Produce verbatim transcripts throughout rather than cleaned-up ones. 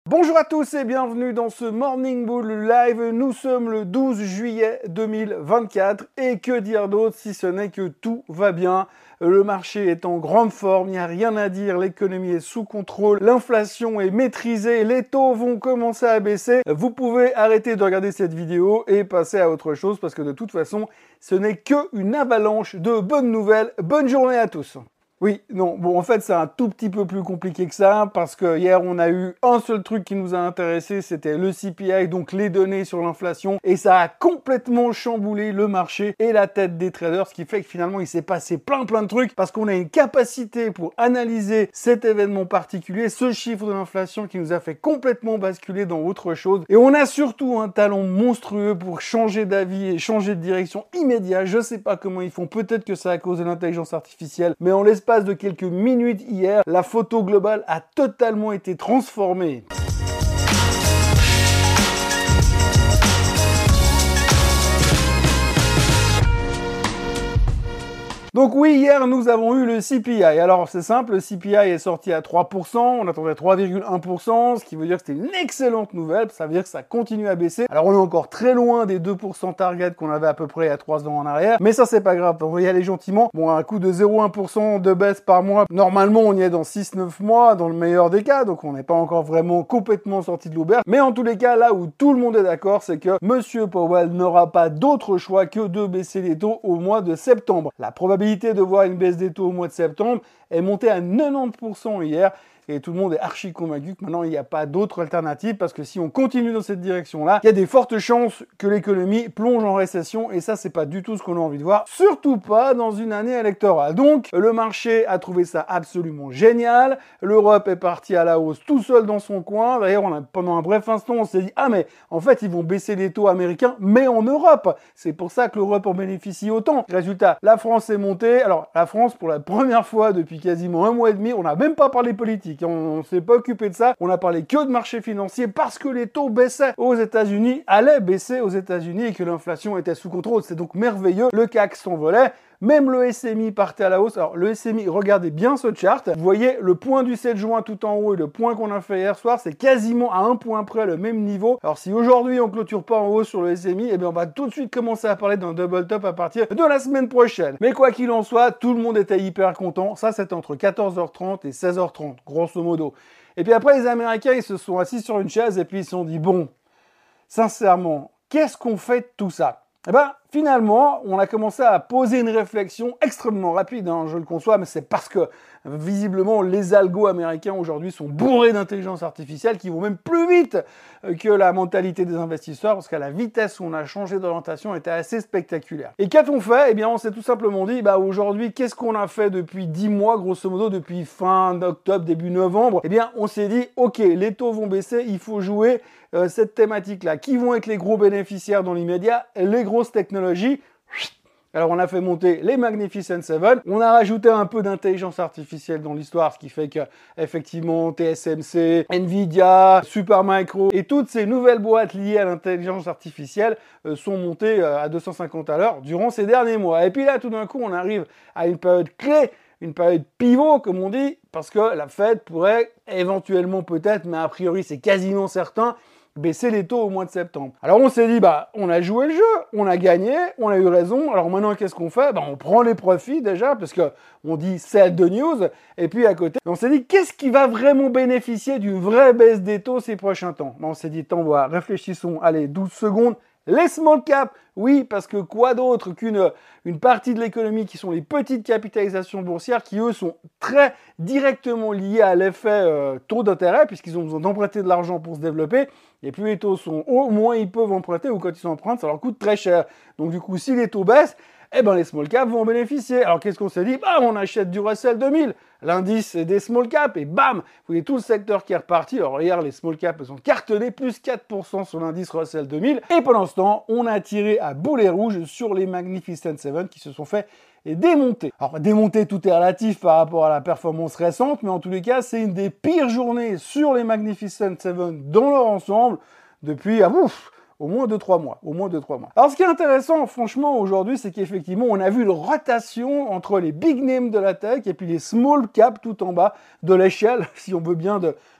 Bonjour à tous et bienvenue dans ce Morning Bull Live. Nous sommes le douze juillet deux mille vingt-quatre et que dire d'autre si ce n'est que tout va bien. Le marché est en grande forme, il n'y a rien à dire, l'économie est sous contrôle, l'inflation est maîtrisée, les taux vont commencer à baisser. Vous pouvez arrêter de regarder cette vidéo et passer à autre chose parce que de toute façon, ce n'est qu'une avalanche de bonnes nouvelles. Bonne journée à tous. Oui, non, bon, en fait, c'est un tout petit peu plus compliqué que ça, parce que hier, on a eu un seul truc qui nous a intéressé, c'était le C P I, donc les données sur l'inflation, et ça a complètement chamboulé le marché et la tête des traders, ce qui fait que finalement, il s'est passé plein plein de trucs, parce qu'on a une capacité pour analyser cet événement particulier, ce chiffre de l'inflation qui nous a fait complètement basculer dans autre chose, et on a surtout un talent monstrueux pour changer d'avis et changer de direction immédiat. Je sais pas comment ils font, peut-être que c'est à cause de l'intelligence artificielle, mais en l'espace de quelques minutes hier, la photo globale a totalement été transformée. Donc oui, hier, nous avons eu le C P I. Alors, c'est simple, le C P I est sorti à trois pour cent, on attendait trois virgule un pour cent, ce qui veut dire que c'était une excellente nouvelle, ça veut dire que ça continue à baisser. Alors, on est encore très loin des deux pour cent target qu'on avait à peu près il y a trois ans en arrière, mais ça, c'est pas grave, on va y aller gentiment. Bon, un coup de zéro virgule un pour cent de baisse par mois, normalement, on y est dans six neuf mois, dans le meilleur des cas, donc on n'est pas encore vraiment complètement sorti de l'auberge. Mais en tous les cas, là où tout le monde est d'accord, c'est que Monsieur Powell n'aura pas d'autre choix que de baisser les taux au mois de septembre. La probabilité de voir une baisse des taux au mois de septembre est montée à quatre-vingt-dix pour cent hier et tout le monde est archi convaincu que maintenant il n'y a pas d'autre alternative parce que si on continue dans cette direction-là, il y a des fortes chances que l'économie plonge en récession et ça c'est pas du tout ce qu'on a envie de voir, surtout pas dans une année électorale. Donc le marché a trouvé ça absolument génial, l'Europe est partie à la hausse tout seul dans son coin, d'ailleurs on a, pendant un bref instant on s'est dit ah mais en fait ils vont baisser les taux américains mais en Europe, c'est pour ça que l'Europe en bénéficie autant. Résultat, la France est montée, alors la France pour la première fois depuis quasiment un mois et demi, on n'a même pas parlé politique. On ne s'est pas occupé de ça, on a parlé que de marché financier parce que les taux baissaient aux États-Unis, allaient baisser aux États-Unis et que l'inflation était sous contrôle. C'est donc merveilleux, le C A C s'envolait. Même le S M I partait à la hausse. Alors, le S M I, regardez bien ce chart. Vous voyez, le point du sept juin tout en haut et le point qu'on a fait hier soir, c'est quasiment à un point près le même niveau. Alors, si aujourd'hui, on clôture pas en haut sur le S M I, eh bien, on va tout de suite commencer à parler d'un double top à partir de la semaine prochaine. Mais quoi qu'il en soit, tout le monde était hyper content. Ça, c'était entre quatorze heures trente et seize heures trente, grosso modo. Et puis après, les Américains, ils se sont assis sur une chaise et puis ils se sont dit, bon, sincèrement, qu'est-ce qu'on fait de tout ça? Eh ben, finalement, on a commencé à poser une réflexion extrêmement rapide, hein, je le conçois, mais c'est parce que, visiblement, les algos américains aujourd'hui sont bourrés d'intelligence artificielle qui vont même plus vite que la mentalité des investisseurs, parce qu'à la vitesse où on a changé d'orientation était assez spectaculaire. Et qu'a-t-on fait? Eh bien, on s'est tout simplement dit, bah aujourd'hui, qu'est-ce qu'on a fait depuis dix mois, grosso modo, depuis fin octobre, début novembre? Eh bien, on s'est dit, ok, les taux vont baisser, il faut jouer euh, cette thématique-là. Qui vont être les gros bénéficiaires dans l'immédiat? Les grosses technologies. Alors on a fait monter les Magnificent Seven, on a rajouté un peu d'intelligence artificielle dans l'histoire, ce qui fait que effectivement T S M C, Nvidia, Supermicro et toutes ces nouvelles boîtes liées à l'intelligence artificielle euh, sont montées euh, à deux cent cinquante à l'heure durant ces derniers mois. Et puis là tout d'un coup on arrive à une période clé, une période pivot comme on dit, parce que la Fed pourrait éventuellement peut-être, mais a priori c'est quasiment certain, baisser les taux au mois de septembre. Alors on s'est dit, bah on a joué le jeu, on a gagné, on a eu raison, alors maintenant qu'est-ce qu'on fait? Bah on prend les profits déjà, parce que on dit sell the news, et puis à côté, on s'est dit, qu'est-ce qui va vraiment bénéficier d'une vraie baisse des taux ces prochains temps? Bah, on s'est dit, t'en vois, réfléchissons, allez, douze secondes, les small caps, oui, parce que quoi d'autre qu'une une partie de l'économie qui sont les petites capitalisations boursières qui, eux, sont très directement liées à l'effet euh, taux d'intérêt, puisqu'ils ont besoin d'emprunter de l'argent pour se développer. Et plus les taux sont hauts, moins ils peuvent emprunter, ou quand ils empruntent, ça leur coûte très cher. Donc du coup, si les taux baissent, eh ben les small caps vont en bénéficier. Alors qu'est-ce qu'on s'est dit? Bah on achète du Russell deux mille, l'indice des small caps, et bam, vous voyez tout le secteur qui est reparti. Alors hier, les small caps sont cartonnés, plus quatre pour cent sur l'indice Russell deux mille. Et pendant ce temps, on a tiré à boulet rouge sur les Magnificent Seven qui se sont fait démonter. Alors démonter, tout est relatif par rapport à la performance récente, mais en tous les cas, c'est une des pires journées sur les Magnificent Seven dans leur ensemble depuis, ah ouf, au moins deux trois mois, au moins deux trois mois. Alors ce qui est intéressant franchement aujourd'hui, c'est qu'effectivement on a vu une rotation entre les big names de la tech et puis les small caps tout en bas de l'échelle, si on veut bien, de,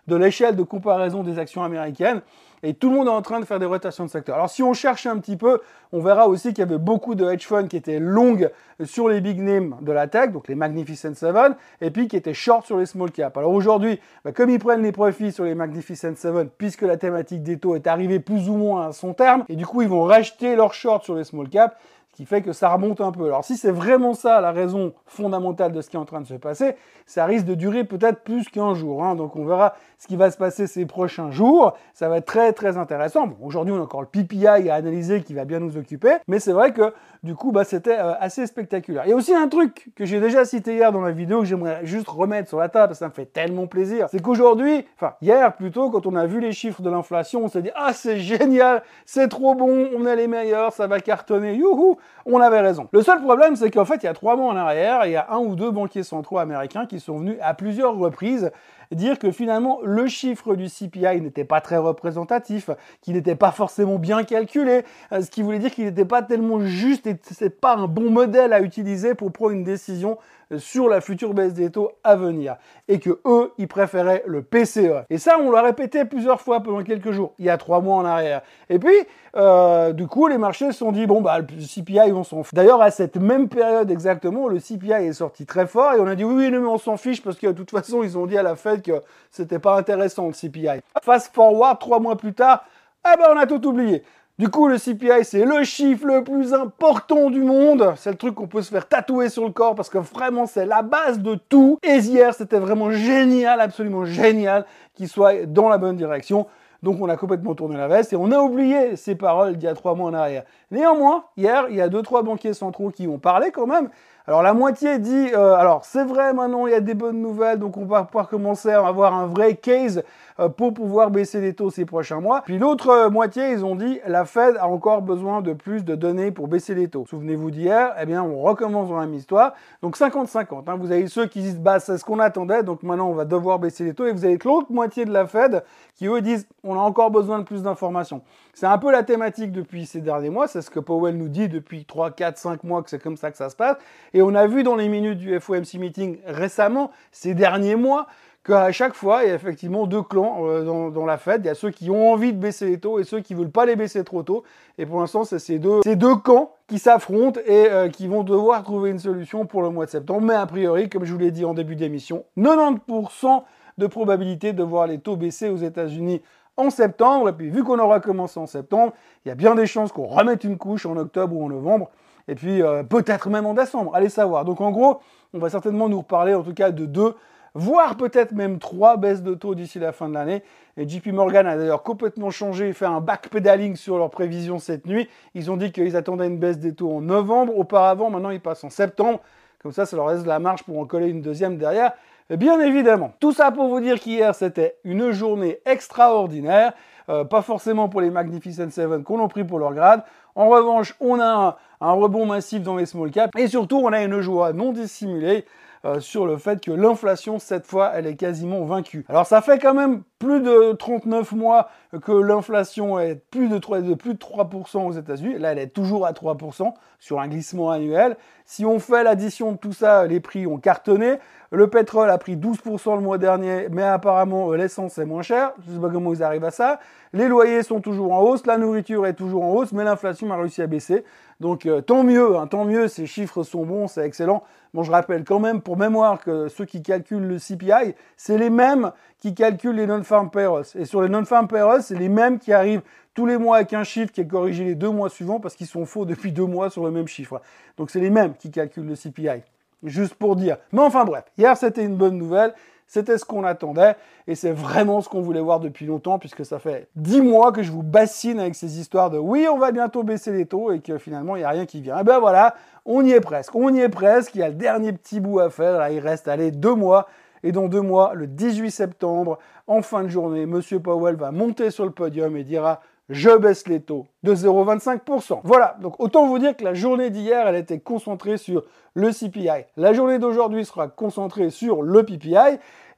de l'échelle de comparaison des actions américaines. Et tout le monde est en train de faire des rotations de secteur. Alors si on cherche un petit peu, on verra aussi qu'il y avait beaucoup de hedge funds qui étaient longues sur les big names de la tech, donc les Magnificent Seven, et puis qui étaient short sur les small caps. Alors aujourd'hui, bah, comme ils prennent les profits sur les Magnificent Seven, puisque la thématique des taux est arrivée plus ou moins à son terme, et du coup ils vont racheter leurs shorts sur les small caps, ce qui fait que ça remonte un peu. Alors si c'est vraiment ça la raison fondamentale de ce qui est en train de se passer, ça risque de durer peut-être plus qu'un jour. Hein. Donc on verra ce qui va se passer ces prochains jours. Ça va être très très intéressant. Bon, aujourd'hui on a encore le P P I à analyser qui va bien nous occuper, mais c'est vrai que du coup bah, c'était euh, assez spectaculaire. Il y a aussi un truc que j'ai déjà cité hier dans la vidéo que j'aimerais juste remettre sur la table, parce que ça me fait tellement plaisir. C'est qu'aujourd'hui, enfin hier plutôt, quand on a vu les chiffres de l'inflation, on s'est dit « Ah c'est génial, c'est trop bon, on est les meilleurs, ça va cartonner, youhou !» On avait raison. Le seul problème, c'est qu'en fait, il y a trois mois en arrière, il y a un ou deux banquiers centraux américains qui sont venus à plusieurs reprises dire que finalement, le chiffre du C P I n'était pas très représentatif, qu'il n'était pas forcément bien calculé, ce qui voulait dire qu'il n'était pas tellement juste et c'est pas un bon modèle à utiliser pour prendre une décision sur la future baisse des taux à venir. Et que eux, ils préféraient le P C E. Et ça, on l'a répété plusieurs fois pendant quelques jours, il y a trois mois en arrière. Et puis, euh, du coup, les marchés se sont dit, bon, bah, le C P I, on s'en fout. D'ailleurs, à cette même période exactement, le C P I est sorti très fort et on a dit, oui, oui, mais on s'en fiche parce que de toute façon, ils ont dit à la Fed que c'était pas intéressant, le C P I. Fast forward, trois mois plus tard, eh ben, on a tout oublié. Du coup, le C P I, c'est le chiffre le plus important du monde. C'est le truc qu'on peut se faire tatouer sur le corps parce que vraiment, c'est la base de tout. Et hier, c'était vraiment génial, absolument génial qu'il soit dans la bonne direction. Donc, on a complètement tourné la veste et on a oublié ces paroles d'il y a trois mois en arrière. Néanmoins, hier, il y a deux, trois banquiers centraux qui ont parlé quand même. Alors, la moitié dit, euh, alors, c'est vrai, maintenant, il y a des bonnes nouvelles, donc on va pouvoir commencer à avoir un vrai case euh, pour pouvoir baisser les taux ces prochains mois. Puis l'autre euh, moitié, ils ont dit, la Fed a encore besoin de plus de données pour baisser les taux. Souvenez-vous d'hier, eh bien, on recommence dans la même histoire. Donc, cinquante cinquante. Hein. Vous avez ceux qui disent, bah, c'est ce qu'on attendait, donc maintenant, on va devoir baisser les taux. Et vous avez l'autre moitié de la Fed qui, eux, disent, on a encore besoin de plus d'informations. C'est un peu la thématique depuis ces derniers mois. C'est ce que Powell nous dit depuis trois, quatre, cinq mois que c'est comme ça que ça se passe. Et on a vu dans les minutes du F O M C meeting récemment, ces derniers mois, qu'à chaque fois, il y a effectivement deux clans euh, dans, dans la Fed. Il y a ceux qui ont envie de baisser les taux et ceux qui ne veulent pas les baisser trop tôt. Et pour l'instant, c'est ces deux, ces deux camps qui s'affrontent et euh, qui vont devoir trouver une solution pour le mois de septembre. Mais a priori, comme je vous l'ai dit en début d'émission, quatre-vingt-dix pour cent de probabilité de voir les taux baisser aux États-Unis en septembre. Et puis, vu qu'on aura commencé en septembre, il y a bien des chances qu'on remette une couche en octobre ou en novembre. Et puis, euh, peut-être même en décembre. Allez savoir. Donc, en gros, on va certainement nous reparler, en tout cas, de deux, voire peut-être même trois baisses de taux d'ici la fin de l'année. Et J P Morgan a d'ailleurs complètement changé et fait un backpedaling sur leurs prévisions cette nuit. Ils ont dit qu'ils attendaient une baisse des taux en novembre. Auparavant, maintenant, ils passent en septembre. Comme ça, ça leur laisse de la marge pour en coller une deuxième derrière. Bien évidemment. Tout ça pour vous dire qu'hier, c'était une journée extraordinaire. Euh, pas forcément pour les Magnificent Seven qu'on a pris pour leur grade. En revanche, on a un, un rebond massif dans les small caps. Et surtout, on a une joie non dissimulée euh, sur le fait que l'inflation, cette fois, elle est quasiment vaincue. Alors, ça fait quand même plus de trente-neuf mois que l'inflation est plus de, trois, de plus de trois pour cent aux États-Unis. Là, elle est toujours à trois pour cent sur un glissement annuel. Si on fait l'addition de tout ça, les prix ont cartonné. Le pétrole a pris douze pour cent le mois dernier, mais apparemment, l'essence est moins chère. Je ne sais pas comment ils arrivent à ça. Les loyers sont toujours en hausse, la nourriture est toujours en hausse, mais l'inflation a réussi à baisser. Donc, euh, tant mieux, hein, tant mieux, ces chiffres sont bons, c'est excellent. Bon, je rappelle quand même, pour mémoire, que ceux qui calculent le C P I, c'est les mêmes qui calculent les non-farm payrolls. Et sur les non-farm payrolls, c'est les mêmes qui arrivent tous les mois avec un chiffre qui est corrigé les deux mois suivants parce qu'ils sont faux depuis deux mois sur le même chiffre. Donc, c'est les mêmes qui calculent le C P I. Juste pour dire. Mais enfin bref, hier c'était une bonne nouvelle, c'était ce qu'on attendait, et c'est vraiment ce qu'on voulait voir depuis longtemps, puisque ça fait dix mois que je vous bassine avec ces histoires de oui, on va bientôt baisser les taux, et que finalement il n'y a rien qui vient. Et ben voilà, on y est presque, on y est presque, il y a le dernier petit bout à faire, là il reste, allez, deux mois, et dans deux mois, le dix-huit septembre, en fin de journée, Monsieur Powell va monter sur le podium et dira je baisse les taux de zéro virgule vingt-cinq pour cent. Voilà, donc autant vous dire que la journée d'hier, elle était concentrée sur le C P I. La journée d'aujourd'hui sera concentrée sur le P P I.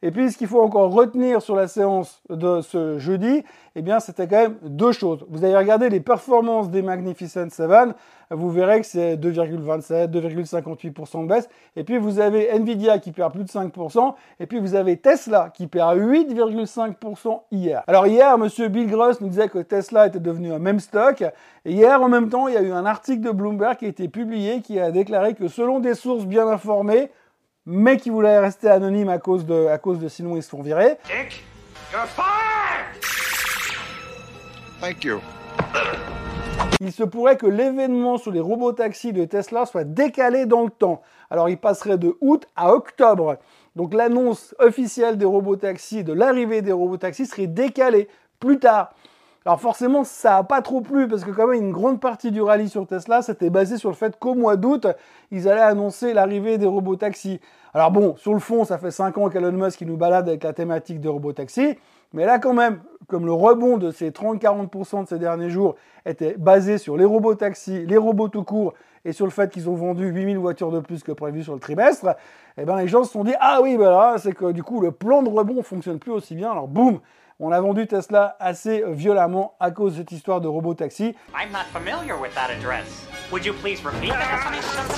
Et puis, ce qu'il faut encore retenir sur la séance de ce jeudi, eh bien, c'était quand même deux choses. Vous allez regarder les performances des Magnificent Seven, vous verrez que c'est deux virgule vingt-sept, deux virgule cinquante-huit pour cent de baisse. Et puis, vous avez Nvidia qui perd plus de cinq pour cent. Et puis, vous avez Tesla qui perd huit virgule cinq pour cent hier. Alors, hier, monsieur Bill Gross nous disait que Tesla était devenu un meme stock. Et hier, en même temps, il y a eu un article de Bloomberg qui a été publié qui a déclaré que selon des sources bien informées, mais qui voulaient rester anonymes à cause de, à cause de sinon ils se font virer. Dick, you're fired! Thank you. Il se pourrait que l'événement sur les robotaxis de Tesla soit décalé dans le temps. Alors, il passerait de août à octobre. Donc, l'annonce officielle des robotaxis, de l'arrivée des robotaxis serait décalée plus tard. Alors forcément, ça n'a pas trop plu parce que quand même une grande partie du rallye sur Tesla, c'était basé sur le fait qu'au mois d'août, ils allaient annoncer l'arrivée des robotaxis. Alors bon, sur le fond, ça fait cinq ans qu'Elon Musk il nous balade avec la thématique des robotaxis, mais là quand même, comme le rebond de ces trente à quarante pour cent de ces derniers jours était basé sur les robotaxis, les robots tout court, et sur le fait qu'ils ont vendu huit mille voitures de plus que prévu sur le trimestre, eh ben les gens se sont dit « Ah oui, ben là, c'est que du coup, le plan de rebond ne fonctionne plus aussi bien. » Alors boum, on a vendu Tesla assez violemment à cause de cette histoire de robotaxi. I'm not familiar with that address. Would you please repeat that?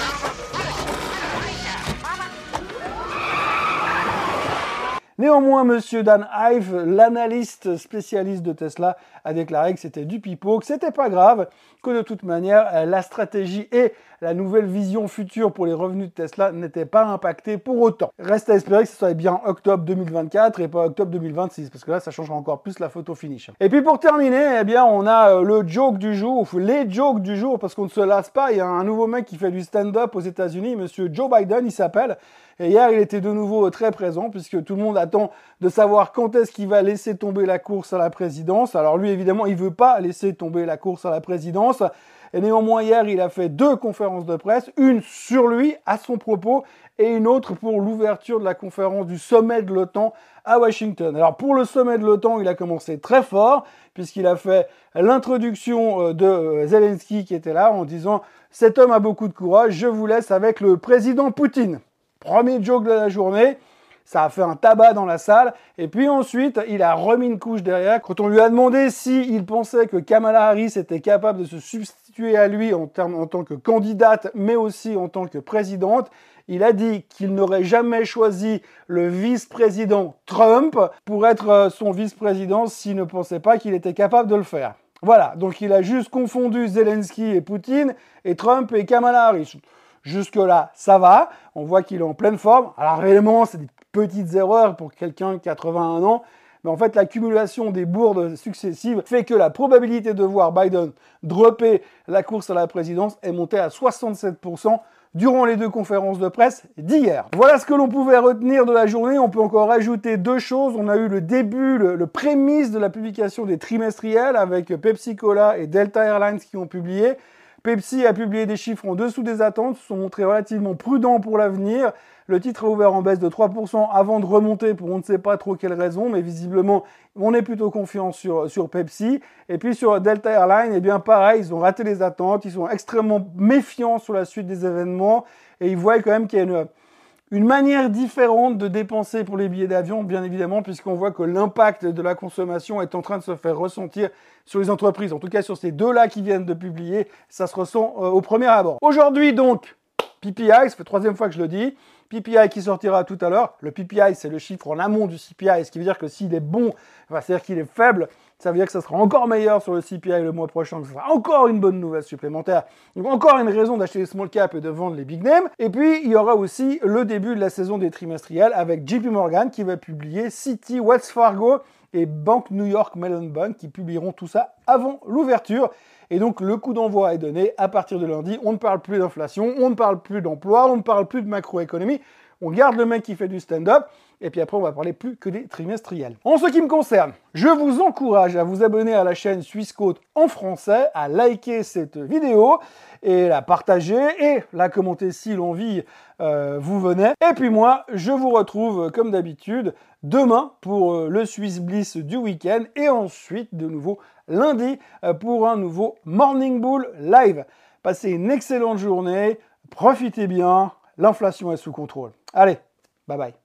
Néanmoins, monsieur Dan Ive, l'analyste spécialiste de Tesla, a déclaré que c'était du pipeau, que c'était pas grave, que de toute manière, la stratégie et la nouvelle vision future pour les revenus de Tesla n'étaient pas impactés pour autant. Reste à espérer que ce soit bien octobre deux mille vingt-quatre et pas octobre deux mille vingt-six, parce que là, ça changera encore plus la photo finish. Et puis pour terminer, eh bien, on a le joke du jour, ou les jokes du jour, parce qu'on ne se lasse pas. Il y a un nouveau mec qui fait du stand-up aux États-Unis, monsieur Joe Biden, il s'appelle. Et hier, il était de nouveau très présent, puisque tout le monde attend de savoir quand est-ce qu'il va laisser tomber la course à la présidence. Alors lui, évidemment, il veut pas laisser tomber la course à la présidence. Et néanmoins, hier, il a fait deux conférences de presse, une sur lui, à son propos, et une autre pour l'ouverture de la conférence du sommet de l'OTAN à Washington. Alors pour le sommet de l'OTAN, il a commencé très fort, puisqu'il a fait l'introduction de Zelensky qui était là, en disant « Cet homme a beaucoup de courage, je vous laisse avec le président Poutine ». Premier joke de la journée, ça a fait un tabac dans la salle, et puis ensuite, il a remis une couche derrière. Quand on lui a demandé s'il pensait que Kamala Harris était capable de se substituer à lui en, termes, en tant que candidate, mais aussi en tant que présidente, il a dit qu'il n'aurait jamais choisi le vice-président Trump pour être son vice-président s'il ne pensait pas qu'il était capable de le faire. Voilà, donc il a juste confondu Zelensky et Poutine, et Trump et Kamala Harris. Jusque-là, ça va. On voit qu'il est en pleine forme. Alors réellement, c'est des petites erreurs pour quelqu'un de quatre-vingt-un ans. Mais en fait, l'accumulation des bourdes successives fait que la probabilité de voir Biden dropper la course à la présidence est montée à soixante-sept pour cent durant les deux conférences de presse d'hier. Voilà ce que l'on pouvait retenir de la journée. On peut encore ajouter deux choses. On a eu le début, le, le prémisse de la publication des trimestriels avec Pepsi Cola et Delta Airlines qui ont publié. Pepsi a publié des chiffres en dessous des attentes, se sont montrés relativement prudents pour l'avenir. Le titre a ouvert en baisse de trois pour cent avant de remonter pour on ne sait pas trop quelle raison, mais visiblement, on est plutôt confiant sur, sur Pepsi. Et puis sur Delta Airlines, eh bien pareil, ils ont raté les attentes, ils sont extrêmement méfiants sur la suite des événements et ils voient quand même qu'il y a une... Une manière différente de dépenser pour les billets d'avion, bien évidemment, puisqu'on voit que l'impact de la consommation est en train de se faire ressentir sur les entreprises. En tout cas, sur ces deux-là qui viennent de publier, ça se ressent euh, au premier abord. Aujourd'hui, donc, P P I, ça fait la troisième fois que je le dis, P P I qui sortira tout à l'heure. Le P P I, c'est le chiffre en amont du C P I, ce qui veut dire que s'il est bon, enfin, c'est-à-dire qu'il est faible, ça veut dire que ça sera encore meilleur sur le C P I le mois prochain, que ce sera encore une bonne nouvelle supplémentaire. Donc encore une raison d'acheter les small caps et de vendre les big names. Et puis, il y aura aussi le début de la saison des trimestriels avec J P Morgan qui va publier Citi, Wells Fargo et Bank New York Mellon Bank qui publieront tout ça avant l'ouverture. Et donc, le coup d'envoi est donné à partir de lundi. On ne parle plus d'inflation, on ne parle plus d'emploi, on ne parle plus de macroéconomie. On garde le mec qui fait du stand-up, et puis après, on va parler plus que des trimestriels. En ce qui me concerne, je vous encourage à vous abonner à la chaîne Swissquote en français, à liker cette vidéo, et la partager, et la commenter si l'envie euh, vous venait. Et puis moi, je vous retrouve, comme d'habitude, demain pour euh, le Swiss Bliss du week-end, et ensuite, de nouveau, lundi, euh, pour un nouveau Morning Bull Live. Passez une excellente journée, profitez bien, l'inflation est sous contrôle. Allez, bye bye.